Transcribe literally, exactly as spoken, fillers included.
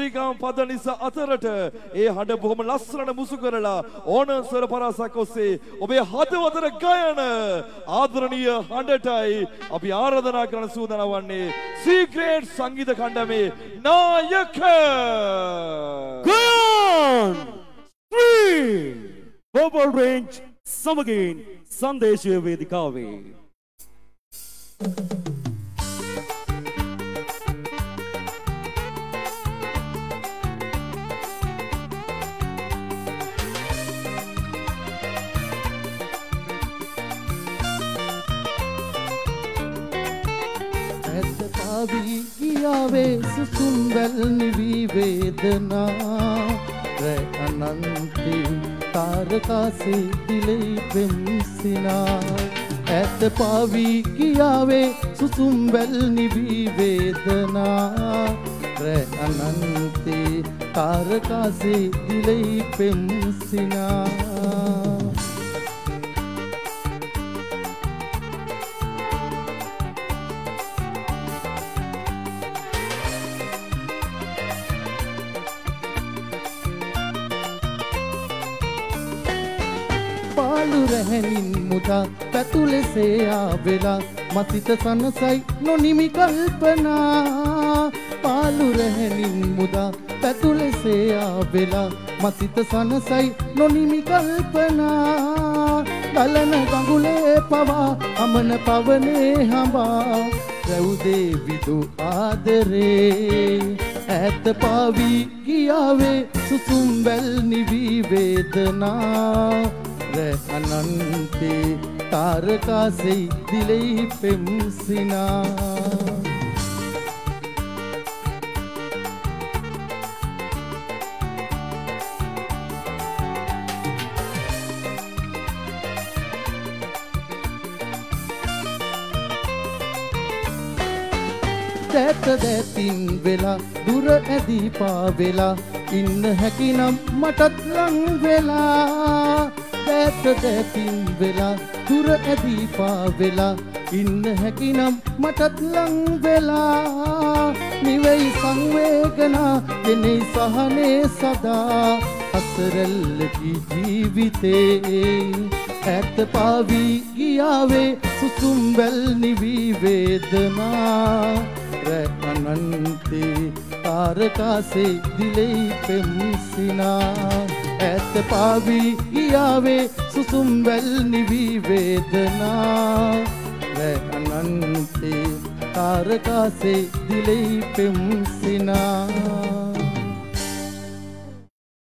සරිගම් පද නිසා අතරට ඒ හඬ බොහොම ලස්සනට මුසු කරලා ඕන ස්වර පරාසක් ඔස්සේ ඔබේ හදවතට ගයන ආදරණීය හඬටයි අපි ආරාධනා කරන සූදානම් වන්නේ සීක්‍රට් සංගීත කණ්ඩායමේ නායක ගයන් three Global Range සමගින් සංදේශීය වේදිකාවේ ගියාවේ සුසුම් වැල් නිවි වේදනා රැ අනන්තේ තාරකාසේ දිලේ පෙම්සිනා ඇත පාවි ගියාවේ සුසුම් වැල් නිවි වේදනා රැ අනන්තේ තාරකාසේ දිලේ පෙම්සිනා රැහැනින් මුදා පැතුලෙසේ ආවෙලා මසිත සනසයි නොනිමි කල්පනා පාලු රැහැනින් මුදා පැතුලෙසේ ආවෙලා මසිත සනසයි නොනිමි කල්පනා ගලන ගඟුලේ පවා අමන පවනේ හඹා රැවුදේ විදු ආදරේ ඇත පාවි ගියාවේ සුසුම් වැල් නිවි වේදනා අනන්තේ තාරකාසේ දිලේ පෙම්සිනා දැත දැතින් වෙලා දුර ඇදී පාවෙලා ඉන්න හැකිනම් මටත් ලං වෙලා දැත දැතින් වෙලා දුර ඇදී පාවෙලා ඉන්න හැකිනම් මටත් ලං වෙලා නිවෙයි සංවේගනා දෙනෙයි සහනේ සදා අසරල්ලකි ජීවිතේ ඇත පාවි ගියාවේ සුසුම් වැල් නිවි වේදනා රැ අනන්තේ තාරකාසේ දිලේ පෙම්සිනා ඇත පාවි ගියාවේ සුසුම් වැල් නිවි වේදනා රැ අනන්තේ තාරකාසේ දිලේ පෙම්සිනා